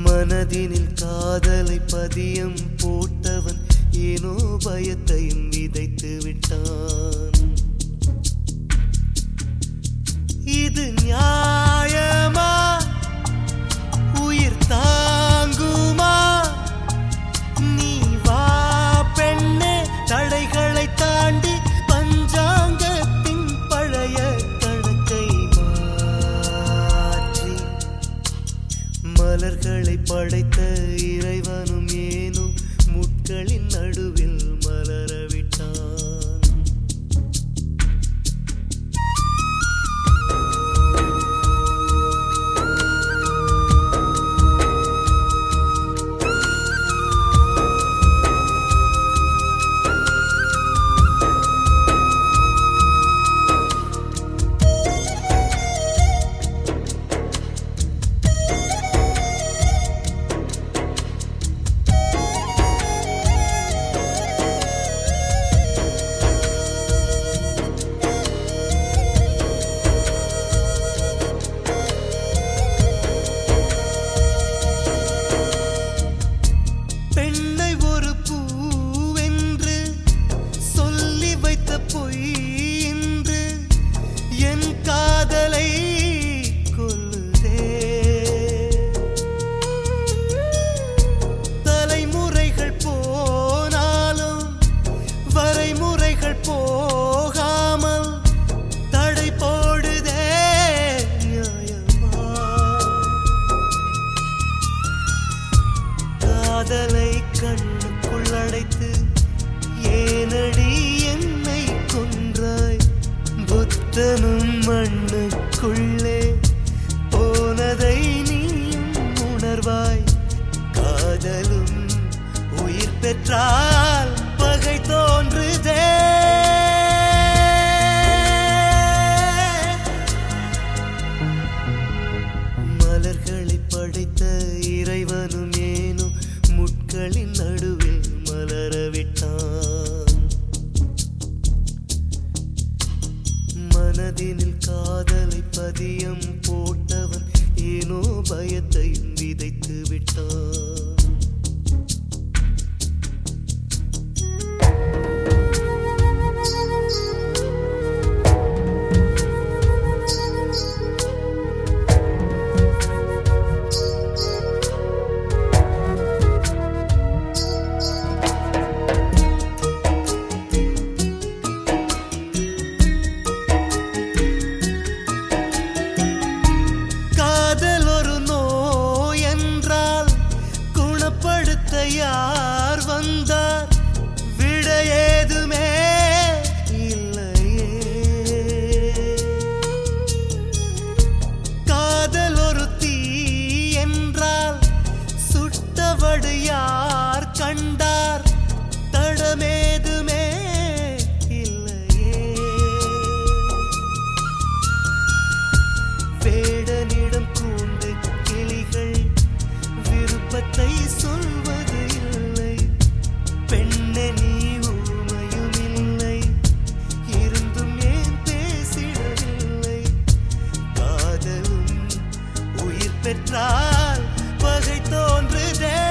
மனதினில் காதலை பதியம் போட்டவன் ஏனோ பயத்தையும் விதைத்து விட்டான். இது நியாயமா? உயிர் தாங்குமா? நீ வா பெண்ணே, தடைகளை தாண்டி பஞ்சாங்கத்தின் பழைய கணக்கை மாற்றி மலர்களை படைத்த இறைவனும் ஏனோ முட்களின் நடுவில் மலரவிட்டான். காதலை கண்ணுக்குள் அடைத்து ஏனடி என்னை கொன்றாய்? புத்தனும் மண்ணுக்குள்ளே போனதை நீயும் உணர்வாய். காதலும் உயிர் பெற்றால் பகை தோன்றுதே. மலர்களை படைத்த இறைவனும் ஏனோ முட்களின் நடுவில் மலரவிட்டான். மனதினில் காதலை பதியம் போட்டவன் ஏனோ பயத்தையும் விதைத்து விட்டான். யார் வந்தார்? விட ஏதுமே இல்லையே. காதல் ஒரு தீ என்றால் சுட்டவடு யார் கண்டார்? தடமேதுமே இல்லையே. வேடனிடம் கூண்டு கிளிகள் விருப்பத்தை சொல்வது இல்லை. பெண்ணே நீ ஊமையும் இல்லை, இருந்தும் ஏன் பேசிடவில்லை? காதலும் உயிர் பெற்றால் பகை தோன்றுதே.